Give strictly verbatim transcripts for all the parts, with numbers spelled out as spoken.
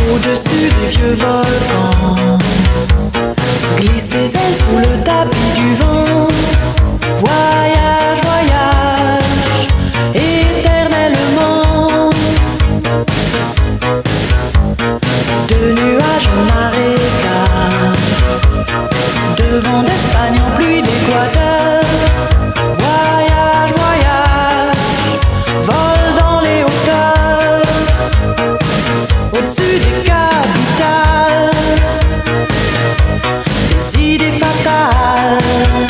Au-dessus des vieux volcans, glisse tes ailes sous le tapis du vent. Voyage, voyage, éternellement. De nuages en marécage, de vent d'Espagne en pluie d'Équateur. Voyage, voyage, vole dans les hauteurs, au-dessus des capitales, des idées fatales.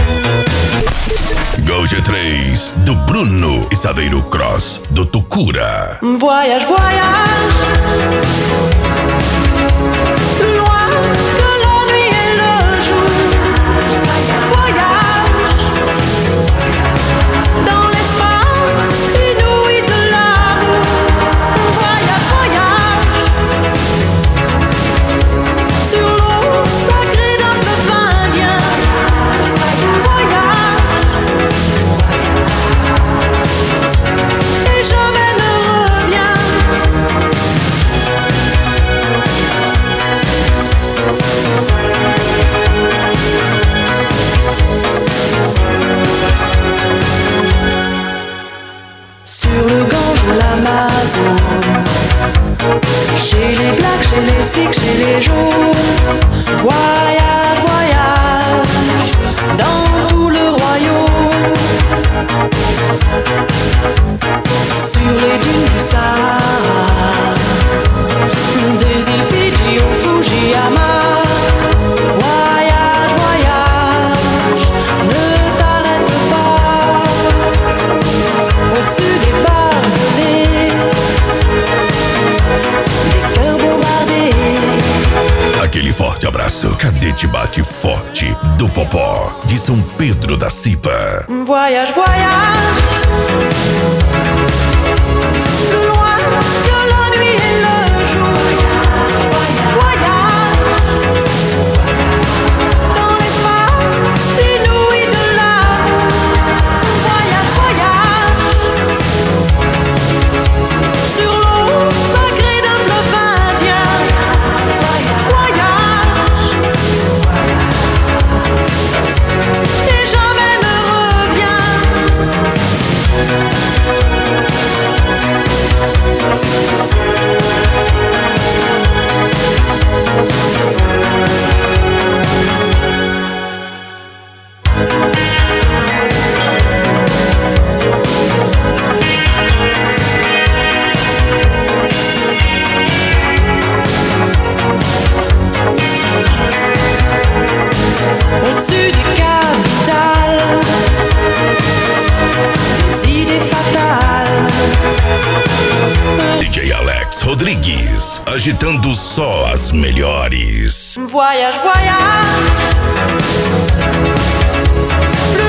G três do Bruno e Saveiro Cross do Tucura. Voyage, voyage, loin de la nuit et le jour. Voyage dans l'espace inouï de l'amour. Voyage, voyage sur l'eau sacrée d'un fleuve indien. Voyage et jamais ne reviens. Sur le Gange ou l'Amazone, chez les blacks, chez les sikhs, chez les jaunes. Voyage, voyage dans tout le royaume. Sur les dunes du Sahara, des îles Fidji au Fujiyama. Voyage, voyage, ne t'arrête pas. Au-dessus des barbelés, des cœurs bombardés. Aquele forte abraço, cadete bate forte do Popó de São Pedro da Cipa. Voyage, voyage, plus loin que la nuit et le jour. Voyage dans l'espace inouï de l'amour. Voyage, voyage sur l'eau sacrée d'un fleuve indien. Voyage et jamais ne reviens. Au-dessus des capitales, des idées fatales. D J Alex Rodrigues, agitando só as melhores. Voyage, voyage, plus